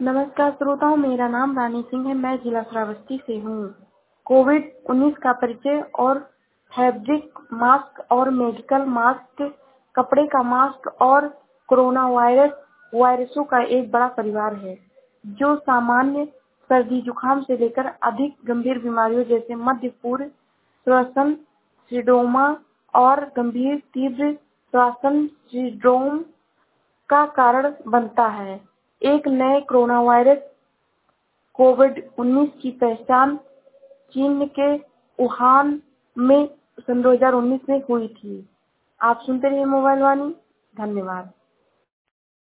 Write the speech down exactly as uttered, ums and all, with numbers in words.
नमस्कार श्रोताओं, मेरा नाम रानी सिंह है। मैं जिला श्रावस्ती से हूँ। कोविड उन्नीस का परिचय और फैब्रिक मास्क और मेडिकल मास्क, कपड़े का मास्क और कोरोना वायरस वायरसों का एक बड़ा परिवार है, जो सामान्य सर्दी जुकाम से लेकर अधिक गंभीर बीमारियों जैसे मध्य पूर्व श्वसन सिंड्रोमा और गंभीर तीव्र श्वसन सिंड्रोम का कारण बनता है। एक नए कोरोना वायरस कोविड उन्नीस की पहचान चीन के वुहान में सन दो हज़ार उन्नीस में हुई थी। आप सुनते रहिए मोबाइल वाणी। धन्यवाद।